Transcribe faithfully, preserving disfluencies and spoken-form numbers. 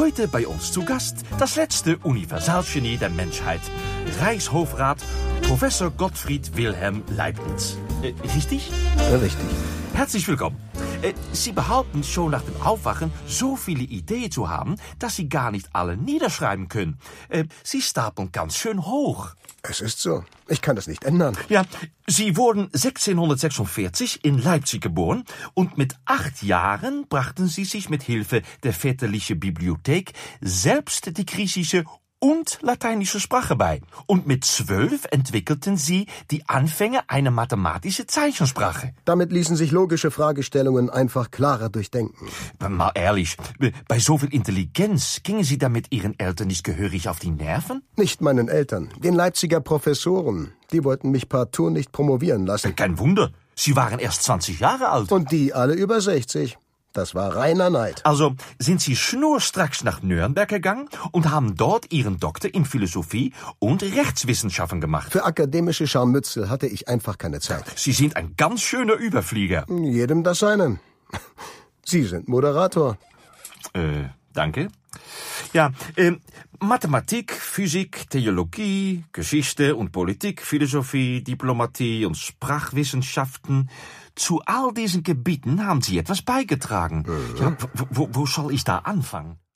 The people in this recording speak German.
Heute bei uns zu Gast das letzte Universalgenie der Menschheit, Reichshofrat Professor Gottfried Wilhelm Leibniz. Äh, richtig? Ja, richtig. Herzlich willkommen. Äh, Sie behaupten schon nach dem Aufwachen so viele Ideen zu haben, dass Sie gar nicht alle niederschreiben können. Äh, Sie stapeln ganz schön hoch. Es ist so. Ich kann das nicht ändern. Ja, Sie wurden sechzehnhundertsechsundvierzig in Leipzig geboren und mit acht Jahren brachten Sie sich mit Hilfe der väterlichen Bibliothek selbst die griechische und lateinische Sprache bei. Und mit zwölf entwickelten Sie die Anfänge einer mathematischen Zeichensprache. Damit ließen sich logische Fragestellungen einfach klarer durchdenken. Mal ehrlich, bei so viel Intelligenz gingen Sie damit Ihren Eltern nicht gehörig auf die Nerven? Nicht meinen Eltern, den Leipziger Professoren. Die wollten mich partout nicht promovieren lassen. Kein Wunder, Sie waren erst zwanzig Jahre alt. Und die alle über sechzig. Das war reiner Neid. Also sind Sie schnurstracks nach Nürnberg gegangen und haben dort Ihren Doktor in Philosophie und Rechtswissenschaften gemacht. Für akademische Scharmützel hatte ich einfach keine Zeit. Sie sind ein ganz schöner Überflieger. Jedem das seine. Sie sind Moderator. Äh, danke. Ja, äh, Mathematik, Physik, Theologie, Geschichte und Politik, Philosophie, Diplomatie und Sprachwissenschaften. Zu all diesen Gebieten haben Sie etwas beigetragen. Mhm. Ja, wo, wo, wo soll ich da anfangen?